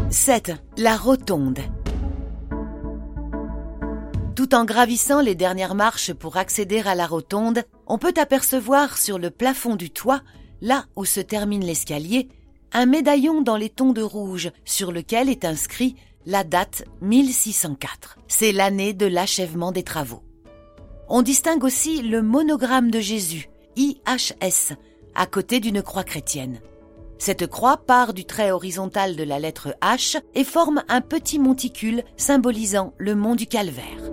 7. La rotonde. Tout en gravissant les dernières marches pour accéder à la rotonde, on peut apercevoir sur le plafond du toit, là où se termine l'escalier, un médaillon dans les tons de rouge sur lequel est inscrit la date 1604. C'est l'année de l'achèvement des travaux. On distingue aussi le monogramme de Jésus, IHS, à côté d'une croix chrétienne. Cette croix part du trait horizontal de la lettre H et forme un petit monticule symbolisant le mont du Calvaire.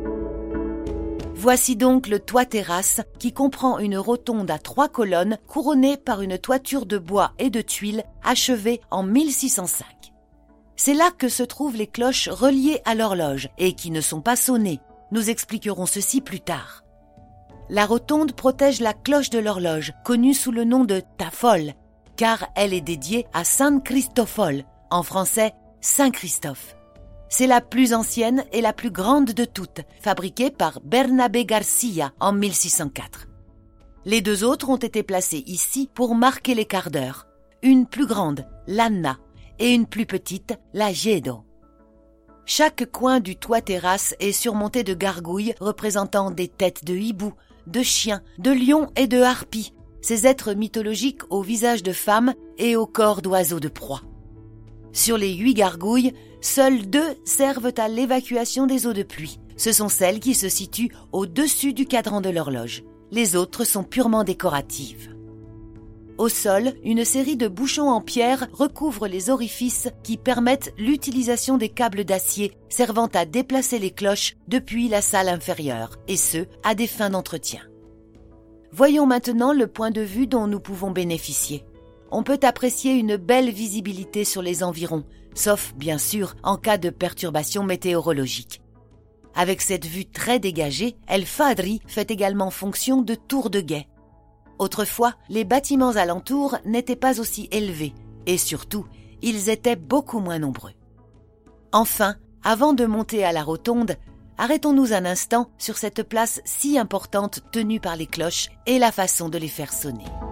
Voici donc le toit-terrasse qui comprend une rotonde à 3 colonnes couronnée par une toiture de bois et de tuiles achevée en 1605. C'est là que se trouvent les cloches reliées à l'horloge et qui ne sont pas sonnées. Nous expliquerons ceci plus tard. La rotonde protège la cloche de l'horloge, connue sous le nom de tafol, car elle est dédiée à San Cristofol, en français Saint Christophe. C'est la plus ancienne et la plus grande de toutes, fabriquée par Bernabé Garcia en 1604. Les 2 autres ont été placées ici pour marquer les quarts d'heure. Une plus grande, l'Anna, et une plus petite, la Gedo. Chaque coin du toit-terrasse est surmonté de gargouilles représentant des têtes de hibou, de chiens, de lions et de harpies, ces êtres mythologiques au visage de femmes et au corps d'oiseaux de proie. Sur les 8 gargouilles, seules 2 servent à l'évacuation des eaux de pluie. Ce sont celles qui se situent au-dessus du cadran de l'horloge. Les autres sont purement décoratives. Au sol, une série de bouchons en pierre recouvre les orifices qui permettent l'utilisation des câbles d'acier servant à déplacer les cloches depuis la salle inférieure, et ce, à des fins d'entretien. Voyons maintenant le point de vue dont nous pouvons bénéficier. On peut apprécier une belle visibilité sur les environs, sauf bien sûr en cas de perturbation météorologique. Avec cette vue très dégagée, El Fadri fait également fonction de tour de guet. Autrefois, les bâtiments alentours n'étaient pas aussi élevés et surtout, ils étaient beaucoup moins nombreux. Enfin, avant de monter à la rotonde, arrêtons-nous un instant sur cette place si importante tenue par les cloches et la façon de les faire sonner.